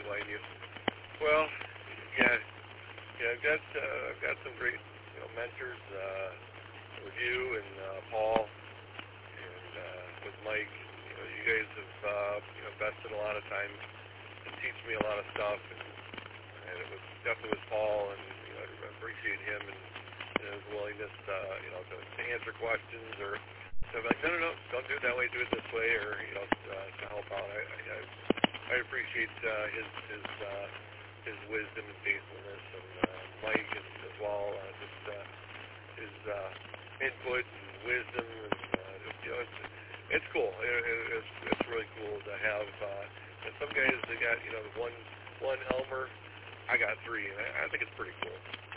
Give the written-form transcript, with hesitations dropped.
join you. Well, yeah, I've got some great mentors with you and Paul and with Mike. You guys have invested a lot of time to teach me a lot of stuff, and it was definitely with Paul, and I appreciate him and his willingness, to answer questions or to be like, no, don't do it that way, do it this way, or to help out. I appreciate his wisdom and faithfulness, and Mike as well, just his input and wisdom, and it's cool. It's really cool to have. And some guys they got one Elmer, I got three, and I think it's pretty cool.